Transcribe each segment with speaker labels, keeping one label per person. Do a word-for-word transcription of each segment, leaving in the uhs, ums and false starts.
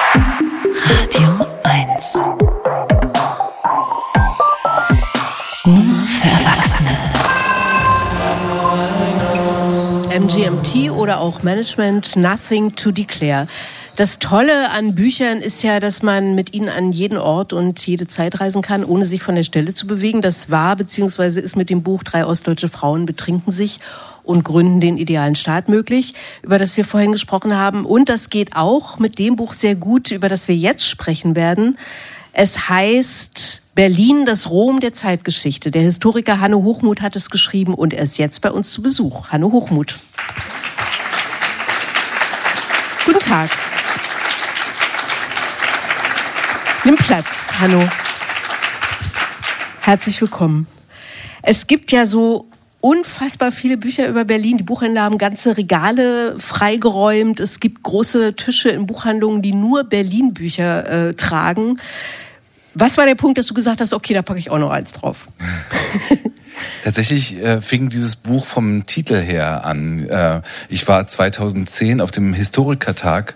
Speaker 1: Radio eins. Nur für Erwachsene.
Speaker 2: M G M T oder auch Management, Nothing to Declare. Das Tolle an Büchern ist ja, dass man mit ihnen an jeden Ort und jede Zeit reisen kann, ohne sich von der Stelle zu bewegen. Das war bzw. ist mit dem Buch Drei ostdeutsche Frauen betrinken sich und gründen den idealen Staat möglich, über das wir vorhin gesprochen haben. Und das geht auch mit dem Buch sehr gut, über das wir jetzt sprechen werden. Es heißt Berlin, das Rom der Zeitgeschichte. Der Historiker Hanno Hochmuth hat es geschrieben und er ist jetzt bei uns zu Besuch. Hanno Hochmuth. Guten Tag. Nimm Platz, Hanno. Herzlich willkommen. Es gibt ja so unfassbar viele Bücher über Berlin. Die Buchhändler haben ganze Regale freigeräumt. Es gibt große Tische in Buchhandlungen, die nur Berlin-Bücher äh, tragen. Was war der Punkt, dass du gesagt hast, okay, da packe ich auch noch eins drauf?
Speaker 3: Tatsächlich äh, fing dieses Buch vom Titel her an. Äh, ich war zweitausendzehn auf dem Historikertag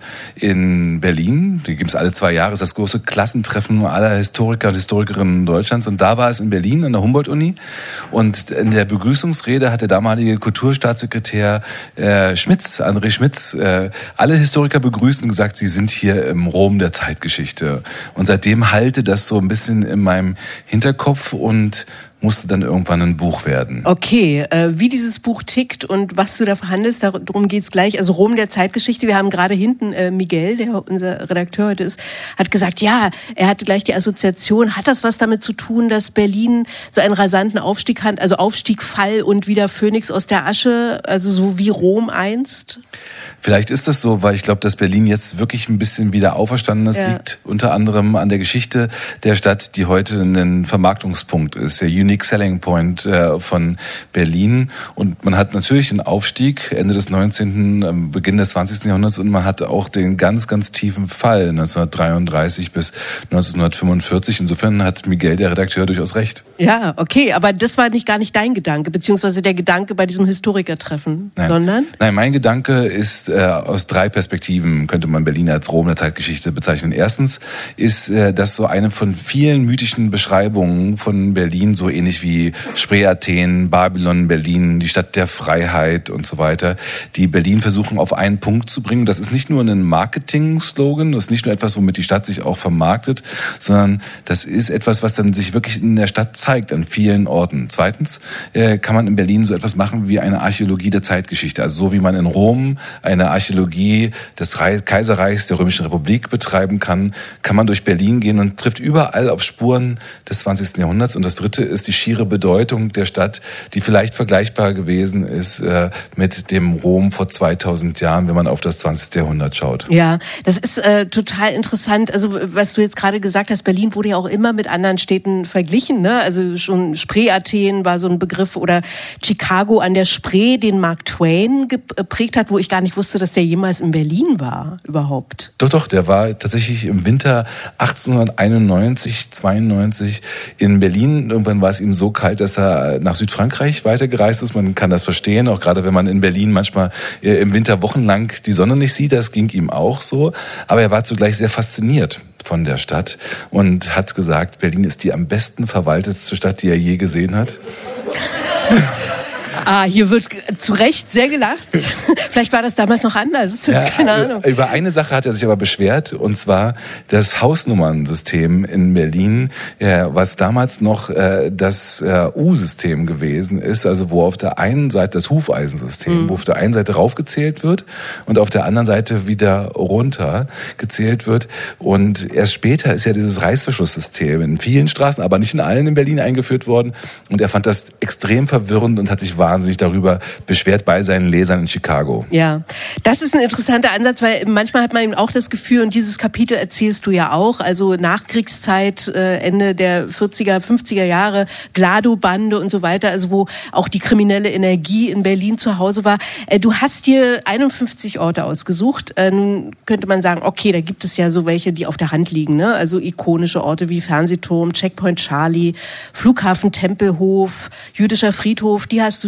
Speaker 3: in Berlin. Die gibt es alle zwei Jahre. Das ist das große Klassentreffen aller Historiker und Historikerinnen Deutschlands. Und da war es in Berlin an der Humboldt-Uni. Und in der Begrüßungsrede hat der damalige Kulturstaatssekretär äh, Schmitz, André Schmitz, äh, alle Historiker begrüßt und gesagt, sie sind hier im Rom der Zeitgeschichte. Und seitdem halte das so ein bisschen in meinem Hinterkopf und musste dann irgendwann ein Buch werden.
Speaker 2: Okay, äh, wie dieses Buch tickt und was du da verhandelst, darum geht's gleich. Also Rom der Zeitgeschichte, wir haben gerade hinten äh, Miguel, der unser Redakteur heute ist, hat gesagt, ja, er hatte gleich die Assoziation. Hat das was damit zu tun, dass Berlin so einen rasanten Aufstieg hat, also Aufstieg, Fall und wieder Phönix aus der Asche, also so wie Rom einst?
Speaker 3: Vielleicht ist das so, weil ich glaube, dass Berlin jetzt wirklich ein bisschen wieder auferstanden ist. Ja. Liegt unter anderem an der Geschichte der Stadt, die heute ein Vermarktungspunkt ist, der Unique Selling Point äh, von Berlin. Und man hat natürlich einen Aufstieg Ende des neunzehnten, Beginn des zwanzigsten Jahrhunderts und man hat auch den ganz, ganz tiefen Fall neunzehnhundertdreiunddreißig bis neunzehnhundertfünfundvierzig. Insofern hat Miguel, der Redakteur, durchaus recht.
Speaker 2: Ja, okay, aber das war nicht gar nicht dein Gedanke, beziehungsweise der Gedanke bei diesem Historikertreffen,
Speaker 3: Nein.
Speaker 2: sondern?
Speaker 3: Nein, mein Gedanke ist, äh, aus drei Perspektiven könnte man Berlin als Rom der Zeitgeschichte bezeichnen. Erstens ist äh, das so eine von vielen mythischen Beschreibungen von Berlin, so ähnlich wie Spree Athen, Babylon, Berlin, die Stadt der Freiheit und so weiter, die Berlin versuchen auf einen Punkt zu bringen. Das ist nicht nur ein Marketing-Slogan, das ist nicht nur etwas, womit die Stadt sich auch vermarktet, sondern das ist etwas, was dann sich wirklich in der Stadt zeigt, an vielen Orten. Zweitens äh, kann man in Berlin so etwas machen wie eine Archäologie der Zeitgeschichte. Also so wie man in Rom eine Archäologie des Reich- Kaiserreichs der Römischen Republik betreiben kann, kann man durch Berlin gehen und trifft überall auf Spuren des zwanzigsten Jahrhunderts. Und das Dritte ist die schiere Bedeutung der Stadt, die vielleicht vergleichbar gewesen ist äh, mit dem Rom vor zweitausend Jahren, wenn man auf das zwanzigste Jahrhundert schaut.
Speaker 2: Ja, das ist äh, total interessant. Also was du jetzt gerade gesagt hast, Berlin wurde ja auch immer mit anderen Städten verglichen, ne? Also schon Spree Athen war so ein Begriff oder Chicago an der Spree, den Mark Twain geprägt hat, wo ich gar nicht wusste, dass der jemals in Berlin war überhaupt.
Speaker 3: Doch, doch, der war tatsächlich im Winter achtzehnhunderteinundneunzig, zweiundneunzig in Berlin. Irgendwann war es ihm so kalt, dass er nach Südfrankreich weitergereist ist. Man kann das verstehen, auch gerade wenn man in Berlin manchmal im Winter wochenlang die Sonne nicht sieht. Das ging ihm auch so. Aber er war zugleich sehr fasziniert von der Stadt und hat gesagt, Berlin ist die am besten verwaltetste Stadt, die er je gesehen hat.
Speaker 2: Ah, hier wird zu Recht sehr gelacht. Vielleicht war das damals noch anders.
Speaker 3: Ja,
Speaker 2: keine Ahnung.
Speaker 3: Über eine Sache hat er sich aber beschwert, und zwar das Hausnummernsystem in Berlin, was damals noch das U-System gewesen ist, also wo auf der einen Seite das Hufeisensystem, mhm. wo auf der einen Seite raufgezählt wird und auf der anderen Seite wieder runter gezählt wird. Und erst später ist ja dieses Reißverschlusssystem in vielen Straßen, aber nicht in allen in Berlin eingeführt worden. Und er fand das extrem verwirrend und hat sich wahnsinnig darüber beschwert bei seinen Lesern in Chicago.
Speaker 2: Ja, das ist ein interessanter Ansatz, weil manchmal hat man eben auch das Gefühl, und dieses Kapitel erzählst du ja auch, also Nachkriegszeit, Ende der vierziger, fünfziger Jahre, Glado-Bande und so weiter, also wo auch die kriminelle Energie in Berlin zu Hause war. Du hast dir einundfünfzig Orte ausgesucht. Nun könnte man sagen, okay, da gibt es ja so welche, die auf der Hand liegen, ne? Also ikonische Orte wie Fernsehturm, Checkpoint Charlie, Flughafen Tempelhof, Jüdischer Friedhof, die hast du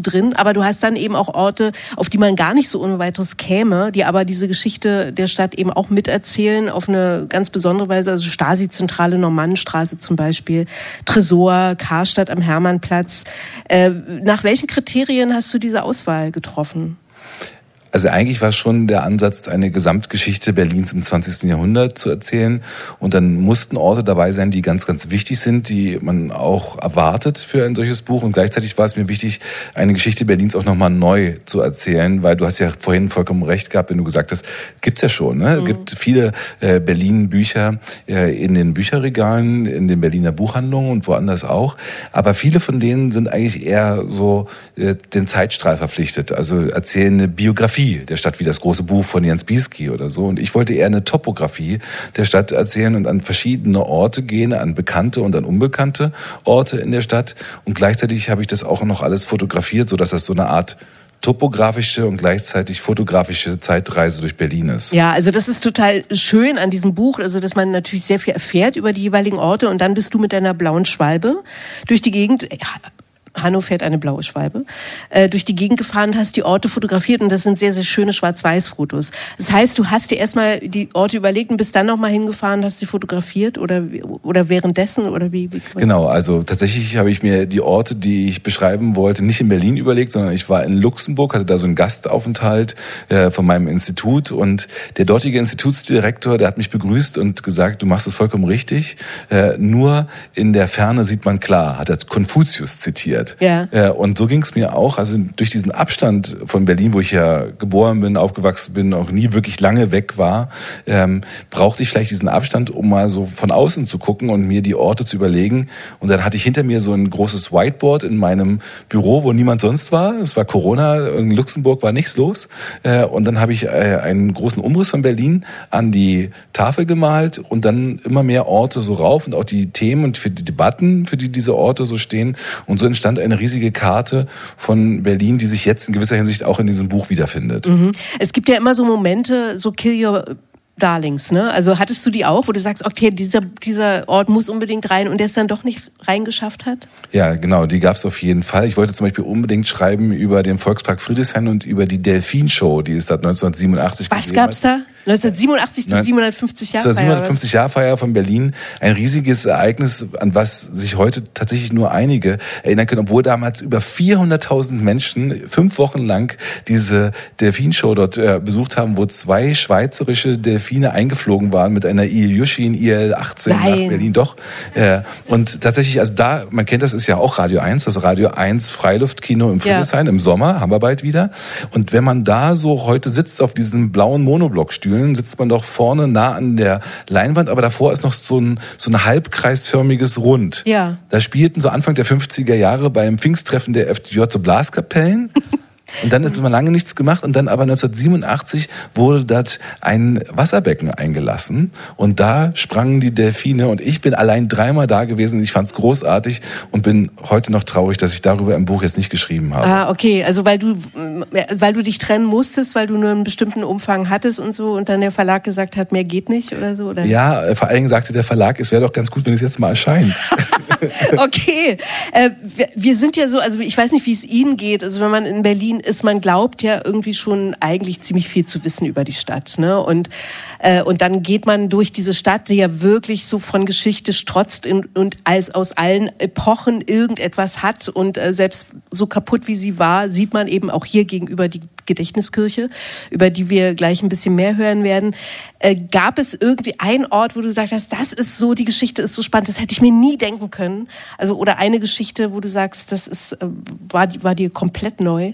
Speaker 2: drin, aber du hast dann eben auch Orte, auf die man gar nicht so ohne weiteres käme, die aber diese Geschichte der Stadt eben auch miterzählen auf eine ganz besondere Weise. Also Stasi-Zentrale Normannenstraße zum Beispiel, Tresor, Karstadt am Hermannplatz. Äh, nach welchen Kriterien hast du diese Auswahl getroffen?
Speaker 3: Also eigentlich war schon der Ansatz, eine Gesamtgeschichte Berlins im zwanzigsten Jahrhundert zu erzählen. Und dann mussten Orte dabei sein, die ganz, ganz wichtig sind, die man auch erwartet für ein solches Buch. Und gleichzeitig war es mir wichtig, eine Geschichte Berlins auch nochmal neu zu erzählen, weil du hast ja vorhin vollkommen recht gehabt, wenn du gesagt hast, gibt's ja schon. Ne? Es mhm. gibt viele äh, Berlin-Bücher äh, in den Bücherregalen, in den Berliner Buchhandlungen und woanders auch. Aber viele von denen sind eigentlich eher so äh, dem Zeitstrahl verpflichtet, also erzählen eine Biografie der Stadt, wie das große Buch von Jens Bieski oder so. Und ich wollte eher eine Topografie der Stadt erzählen und an verschiedene Orte gehen, an bekannte und an unbekannte Orte in der Stadt. Und gleichzeitig habe ich das auch noch alles fotografiert, sodass das so eine Art topografische und gleichzeitig fotografische Zeitreise durch Berlin ist.
Speaker 2: Ja, also das ist total schön an diesem Buch, also dass man natürlich sehr viel erfährt über die jeweiligen Orte und dann bist du mit deiner blauen Schwalbe durch die Gegend. Ja, Hanno fährt eine blaue Schwalbe, äh, durch die Gegend gefahren und hast die Orte fotografiert und das sind sehr, sehr schöne Schwarz-Weiß-Fotos. Das heißt, du hast dir erstmal die Orte überlegt und bist dann nochmal hingefahren, hast sie fotografiert oder, oder währenddessen oder wie, wie?
Speaker 3: Genau, also tatsächlich habe ich mir die Orte, die ich beschreiben wollte, nicht in Berlin überlegt, sondern ich war in Luxemburg, hatte da so einen Gastaufenthalt äh, von meinem Institut und der dortige Institutsdirektor, der hat mich begrüßt und gesagt, du machst es vollkommen richtig, äh, nur in der Ferne sieht man klar, hat er Konfuzius zitiert.
Speaker 2: Ja.
Speaker 3: Und so ging es mir auch. Also durch diesen Abstand von Berlin, wo ich ja geboren bin, aufgewachsen bin, auch nie wirklich lange weg war, ähm, brauchte ich vielleicht diesen Abstand, um mal so von außen zu gucken und mir die Orte zu überlegen. Und dann hatte ich hinter mir so ein großes Whiteboard in meinem Büro, wo niemand sonst war. Es war Corona, in Luxemburg war nichts los. Und dann habe ich einen großen Umriss von Berlin an die Tafel gemalt und dann immer mehr Orte so rauf und auch die Themen und für die Debatten, für die diese Orte so stehen. Und so entstand eine riesige Karte von Berlin, die sich jetzt in gewisser Hinsicht auch in diesem Buch wiederfindet.
Speaker 2: Mhm. Es gibt ja immer so Momente, so Kill Your Darlings, ne? Also hattest du die auch, wo du sagst, okay, dieser, dieser Ort muss unbedingt rein und der es dann doch nicht reingeschafft hat?
Speaker 3: Ja, genau, die gab es auf jeden Fall. Ich wollte zum Beispiel unbedingt schreiben über den Volkspark Friedrichshain und über die Delfin-Show, die es da neunzehnhundertsiebenundachtzig
Speaker 2: Was gab's da? neunzehnhundertsiebenundachtzig zur siebenhundertfünfzig Jahrfeier.
Speaker 3: Zur siebenhundertfünfzig Jahrfeier von Berlin. Ein riesiges Ereignis, an was sich heute tatsächlich nur einige erinnern können, obwohl damals über vierhunderttausend Menschen fünf Wochen lang diese Delfin-Show dort äh, besucht haben, wo zwei schweizerische Delfine eingeflogen waren mit einer Ilyushin I L achtzehn
Speaker 2: Nein.
Speaker 3: nach Berlin. Doch. Äh, und tatsächlich, also da, man kennt das, ist ja auch Radio eins, das Radio eins Freiluftkino im Friedrichshain, ja. Im Sommer, haben wir bald wieder. Und wenn man da so heute sitzt auf diesen blauen Monoblockstühlen, sitzt man doch vorne nah an der Leinwand, aber davor ist noch so ein, so ein halbkreisförmiges Rund.
Speaker 2: Ja.
Speaker 3: Da spielten so Anfang der fünfziger Jahre beim Pfingsttreffen der F D J so Blaskapellen. Und dann ist man lange nichts gemacht und dann aber neunzehnhundertsiebenundachtzig wurde dort ein Wasserbecken eingelassen und da sprangen die Delfine und ich bin allein dreimal da gewesen. Ich fand es großartig und bin heute noch traurig, dass ich darüber im Buch jetzt nicht geschrieben habe.
Speaker 2: Ah, okay, also weil du, weil du dich trennen musstest, weil du nur einen bestimmten Umfang hattest und so und dann der Verlag gesagt hat, mehr geht nicht oder so? Oder?
Speaker 3: Ja, vor allen Dingen sagte der Verlag, es wäre doch ganz gut, wenn es jetzt mal erscheint.
Speaker 2: Okay, äh, wir, wir sind ja so, also ich weiß nicht, wie es Ihnen geht, also wenn man in Berlin ist, man glaubt ja irgendwie schon eigentlich ziemlich viel zu wissen über die Stadt, ne? Und äh, und dann geht man durch diese Stadt, die ja wirklich so von Geschichte strotzt in, und als aus allen Epochen irgendetwas hat und äh, selbst so kaputt wie sie war, sieht man eben auch hier gegenüber die Gedächtniskirche, über die wir gleich ein bisschen mehr hören werden. Äh, gab es irgendwie einen Ort, wo du gesagt hast, das ist so, die Geschichte ist so spannend, das hätte ich mir nie denken können? Also oder eine Geschichte, wo du sagst, das ist äh, war war dir komplett neu?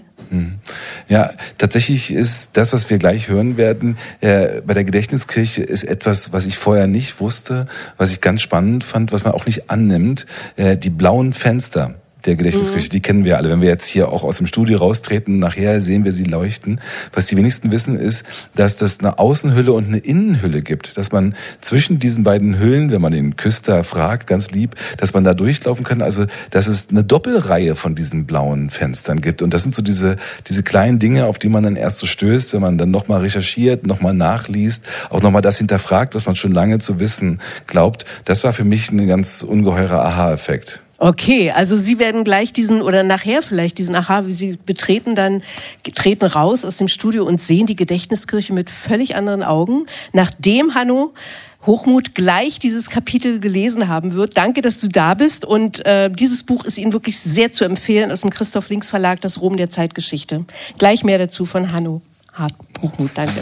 Speaker 3: Ja, tatsächlich ist das, was wir gleich hören werden, äh, bei der Gedächtniskirche ist etwas, was ich vorher nicht wusste, was ich ganz spannend fand, was man auch nicht annimmt, äh, die blauen Fenster der Gedächtniskirche, mhm. die kennen wir alle. Wenn wir jetzt hier auch aus dem Studio raustreten, nachher sehen wir sie leuchten. Was die wenigsten wissen ist, dass das eine Außenhülle und eine Innenhülle gibt. Dass man zwischen diesen beiden Hüllen, wenn man den Küster fragt, ganz lieb, dass man da durchlaufen kann. Also, dass es eine Doppelreihe von diesen blauen Fenstern gibt. Und das sind so diese, diese kleinen Dinge, auf die man dann erst so stößt, wenn man dann nochmal recherchiert, nochmal nachliest, auch nochmal das hinterfragt, was man schon lange zu wissen glaubt. Das war für mich ein ganz ungeheurer Aha-Effekt.
Speaker 2: Okay, also Sie werden gleich diesen oder nachher vielleicht diesen Aha, wie Sie betreten dann, treten raus aus dem Studio und sehen die Gedächtniskirche mit völlig anderen Augen, nachdem Hanno Hochmuth gleich dieses Kapitel gelesen haben wird. Danke, dass du da bist und äh, dieses Buch ist Ihnen wirklich sehr zu empfehlen aus dem Christoph Links Verlag, das Rom der Zeitgeschichte. Gleich mehr dazu von Hanno Hochmuth. Danke.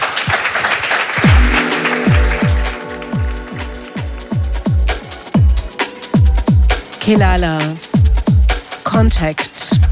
Speaker 2: Kelala, Contact.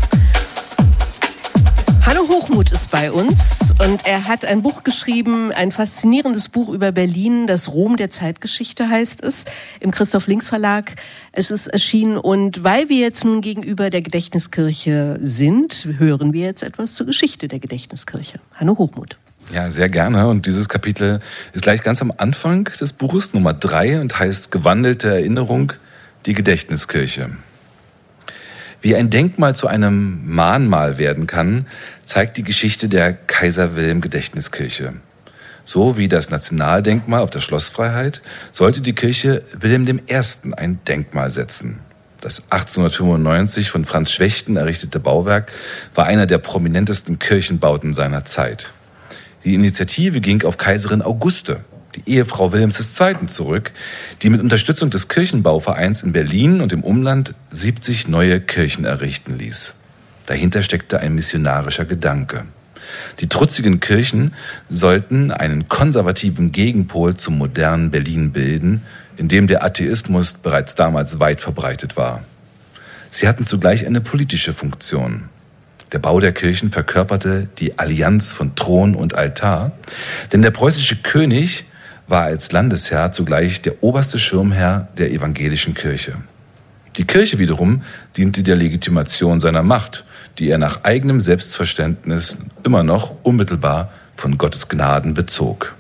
Speaker 2: Hanno Hochmuth ist bei uns und er hat ein Buch geschrieben, ein faszinierendes Buch über Berlin, das Rom der Zeitgeschichte heißt es, im Christoph Links Verlag. Es ist erschienen und weil wir jetzt nun gegenüber der Gedächtniskirche sind, hören wir jetzt etwas zur Geschichte der Gedächtniskirche. Hanno Hochmuth.
Speaker 3: Ja, sehr gerne. Und dieses Kapitel ist gleich ganz am Anfang des Buches, Nummer drei, und heißt Gewandelte Erinnerung, die Gedächtniskirche. Wie ein Denkmal zu einem Mahnmal werden kann, zeigt die Geschichte der Kaiser-Wilhelm-Gedächtniskirche. So wie das Nationaldenkmal auf der Schlossfreiheit sollte die Kirche Wilhelm der Erste ein Denkmal setzen. Das achtzehnhundertfünfundneunzig von Franz Schwechten errichtete Bauwerk war einer der prominentesten Kirchenbauten seiner Zeit. Die Initiative ging auf Kaiserin Auguste, die Ehefrau Wilhelms des Zweiten, zurück, die mit Unterstützung des Kirchenbauvereins in Berlin und im Umland siebzig neue Kirchen errichten ließ. Dahinter steckte ein missionarischer Gedanke. Die trutzigen Kirchen sollten einen konservativen Gegenpol zum modernen Berlin bilden, in dem der Atheismus bereits damals weit verbreitet war. Sie hatten zugleich eine politische Funktion. Der Bau der Kirchen verkörperte die Allianz von Thron und Altar, denn der preußische König war als Landesherr zugleich der oberste Schirmherr der evangelischen Kirche. Die Kirche wiederum diente der Legitimation seiner Macht, die er nach eigenem Selbstverständnis immer noch unmittelbar von Gottes Gnaden bezog.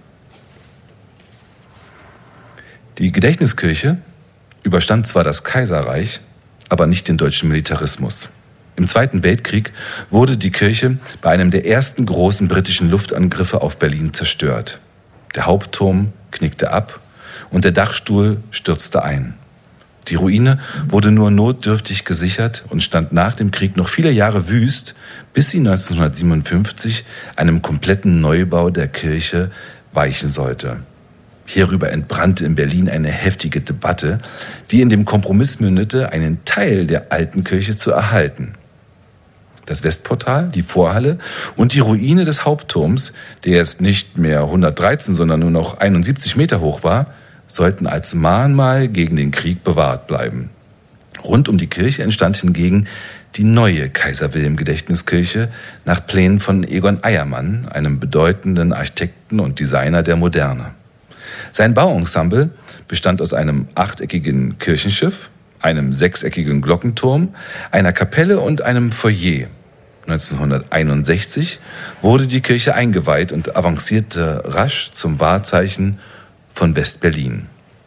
Speaker 3: Die Gedächtniskirche überstand zwar das Kaiserreich, aber nicht den deutschen Militarismus. Im Zweiten Weltkrieg wurde die Kirche bei einem der ersten großen britischen Luftangriffe auf Berlin zerstört. Der Hauptturm knickte ab und der Dachstuhl stürzte ein. Die Ruine wurde nur notdürftig gesichert und stand nach dem Krieg noch viele Jahre wüst, bis sie neunzehnhundertsiebenundfünfzig einem kompletten Neubau der Kirche weichen sollte. Hierüber entbrannte in Berlin eine heftige Debatte, die in dem Kompromiss mündete, einen Teil der alten Kirche zu erhalten. Das Westportal, die Vorhalle und die Ruine des Hauptturms, der jetzt nicht mehr hundertdreizehn, sondern nur noch einundsiebzig Meter hoch war, sollten als Mahnmal gegen den Krieg bewahrt bleiben. Rund um die Kirche entstand hingegen die neue Kaiser-Wilhelm-Gedächtniskirche nach Plänen von Egon Eiermann, einem bedeutenden Architekten und Designer der Moderne. Sein Bauensemble bestand aus einem achteckigen Kirchenschiff, einem sechseckigen Glockenturm, einer Kapelle und einem Foyer. neunzehnhunderteinundsechzig wurde die Kirche eingeweiht und avancierte rasch zum Wahrzeichen von West-Berlin.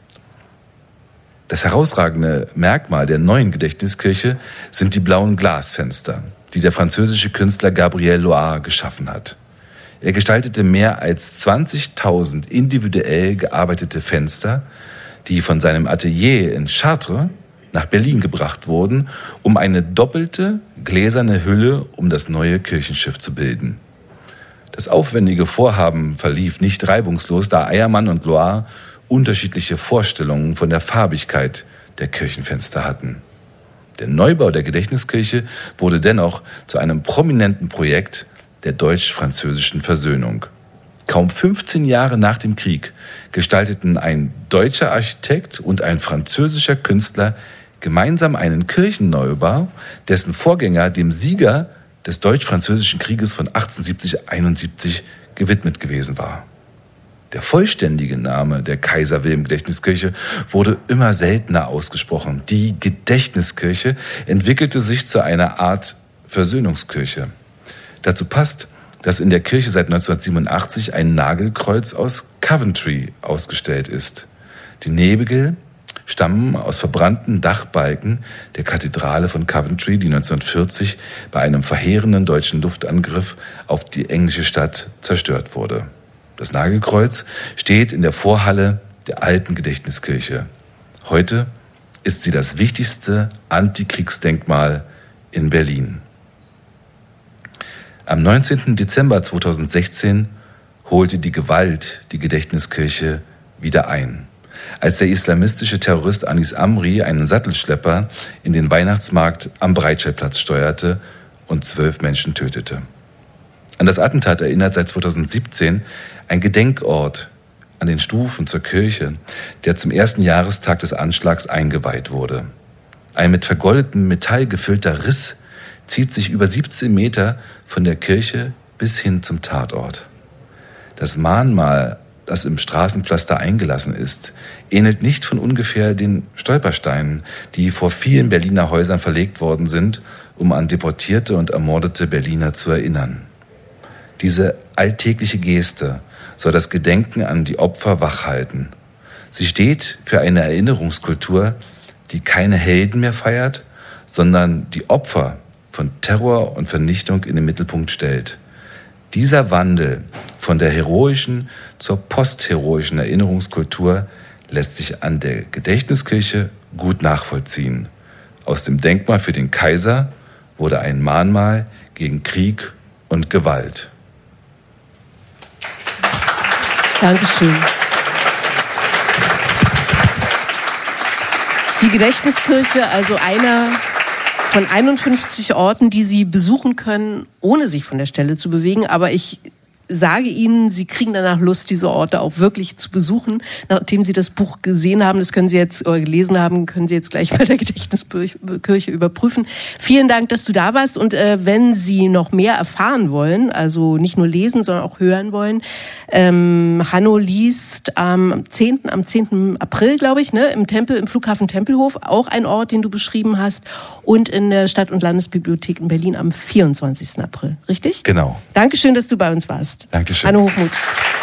Speaker 3: Das herausragende Merkmal der neuen Gedächtniskirche sind die blauen Glasfenster, die der französische Künstler Gabriel Loire geschaffen hat. Er gestaltete mehr als zwanzigtausend individuell gearbeitete Fenster, die von seinem Atelier in Chartres nach Berlin gebracht wurden, um eine doppelte gläserne Hülle um das neue Kirchenschiff zu bilden. Das aufwendige Vorhaben verlief nicht reibungslos, da Eiermann und Loire unterschiedliche Vorstellungen von der Farbigkeit der Kirchenfenster hatten. Der Neubau der Gedächtniskirche wurde dennoch zu einem prominenten Projekt der deutsch-französischen Versöhnung. Kaum fünfzehn Jahre nach dem Krieg gestalteten ein deutscher Architekt und ein französischer Künstler gemeinsam einen Kirchenneubau, dessen Vorgänger dem Sieger des deutsch-französischen Krieges von achtzehnhundertsiebzig einundsiebzig gewidmet gewesen war. Der vollständige Name der Kaiser-Wilhelm-Gedächtniskirche wurde immer seltener ausgesprochen. Die Gedächtniskirche entwickelte sich zu einer Art Versöhnungskirche. Dazu passt, dass in der Kirche seit neunzehnhundertsiebenundachtzig ein Nagelkreuz aus Coventry ausgestellt ist. Die Nebel stammen aus verbrannten Dachbalken der Kathedrale von Coventry, die neunzehnhundertvierzig bei einem verheerenden deutschen Luftangriff auf die englische Stadt zerstört wurde. Das Nagelkreuz steht in der Vorhalle der alten Gedächtniskirche. Heute ist sie das wichtigste Antikriegsdenkmal in Berlin. Am neunzehnten Dezember zweitausendsechzehn holte die Gewalt die Gedächtniskirche wieder ein, als der islamistische Terrorist Anis Amri einen Sattelschlepper in den Weihnachtsmarkt am Breitscheidplatz steuerte und zwölf Menschen tötete. An das Attentat erinnert seit zweitausendsiebzehn ein Gedenkort an den Stufen zur Kirche, der zum ersten Jahrestag des Anschlags eingeweiht wurde. Ein mit vergoldetem Metall gefüllter Riss zieht sich über siebzehn Meter von der Kirche bis hin zum Tatort. Das Mahnmal, das im Straßenpflaster eingelassen ist, ähnelt nicht von ungefähr den Stolpersteinen, die vor vielen Berliner Häusern verlegt worden sind, um an deportierte und ermordete Berliner zu erinnern. Diese alltägliche Geste soll das Gedenken an die Opfer wachhalten. Sie steht für eine Erinnerungskultur, die keine Helden mehr feiert, sondern die Opfer von Terror und Vernichtung in den Mittelpunkt stellt. Dieser Wandel von der heroischen zur postheroischen Erinnerungskultur lässt sich an der Gedächtniskirche gut nachvollziehen. Aus dem Denkmal für den Kaiser wurde ein Mahnmal gegen Krieg und Gewalt.
Speaker 2: Dankeschön. Die Gedächtniskirche, also einer von einundfünfzig Orten, die Sie besuchen können, ohne sich von der Stelle zu bewegen. Aber ich sage Ihnen, Sie kriegen danach Lust, diese Orte auch wirklich zu besuchen. Nachdem Sie das Buch gesehen haben, das können Sie jetzt oder gelesen haben, können Sie jetzt gleich bei der Gedächtniskirche überprüfen. Vielen Dank, dass du da warst. Und äh, wenn Sie noch mehr erfahren wollen, also nicht nur lesen, sondern auch hören wollen, ähm, Hanno liest am zehnten am zehnten April, glaube ich, ne, im Tempel, im Flughafen Tempelhof, auch ein Ort, den du beschrieben hast, und in der Stadt- und Landesbibliothek in Berlin am vierundzwanzigsten April. Richtig?
Speaker 3: Genau.
Speaker 2: Dankeschön, dass du bei uns warst.
Speaker 3: Dankeschön.
Speaker 2: Hanno Hochmuth.